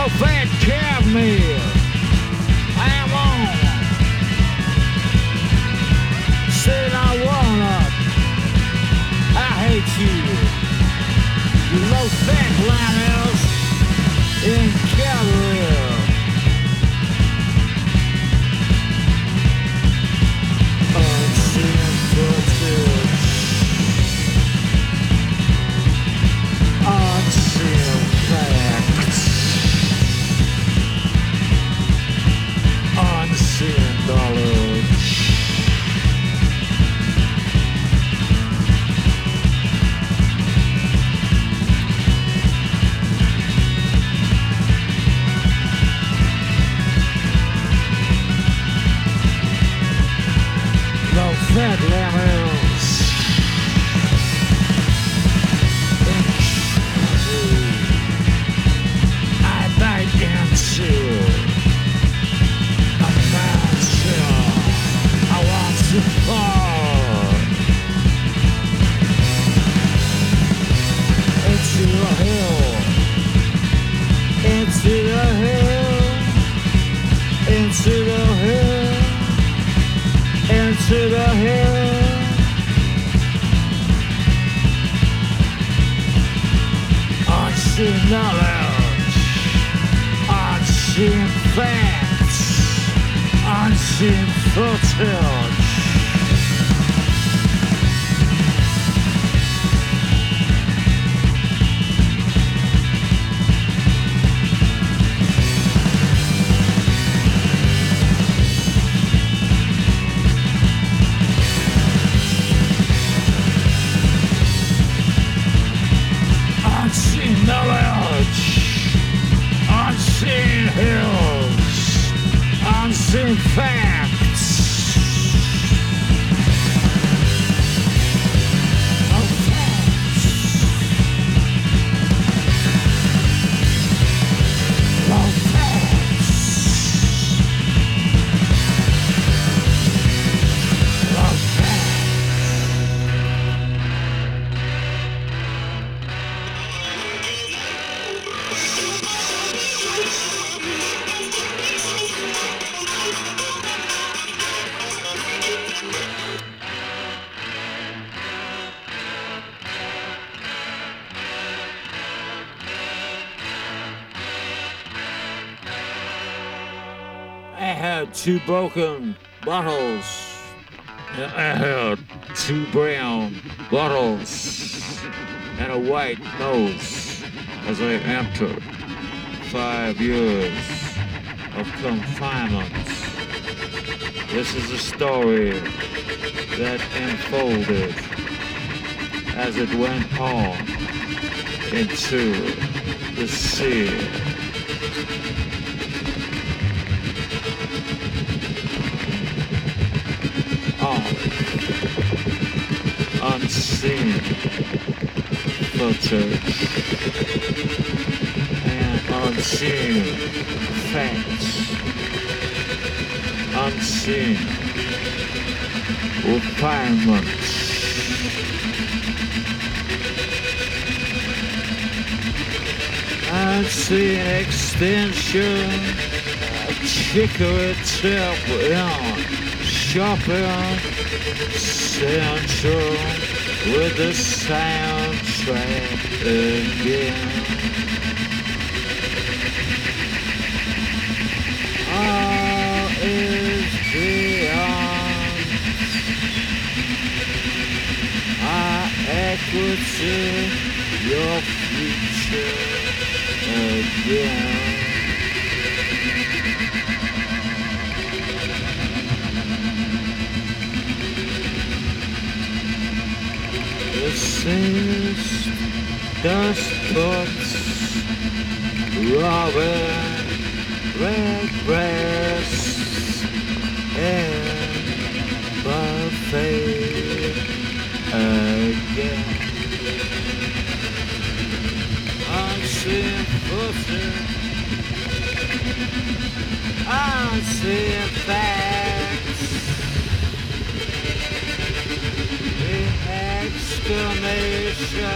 low-fat cab meal. I'm on. Said I wanna. I hate you. You low-fat liners in cavalry. Unseen footage. Unseen facts. Unseen knowledge. Low-fat lemons. I bite into a mountain. I want to fall into a hill, into the hill, into the hill, into the hill. Unseen knowledge, unseen facts, unseen footage. Unseen knowledge, unseen hills, unseen facts. Of facts. Of facts. Of facts. I had 2 broken bottles. And I had 2 brown bottles and a white nose as I entered 5 years of confinement. This is a story that unfolded as it went on into the sea. Unseen footage and unseen facts, unseen refinements, unseen extension of chicory tip in shopping central with the soundtrack again. All is beyond our equity, your future again. Since dust spots, robin, redbreast, and buffet again. Unseen footage, unseen facts. Exclamation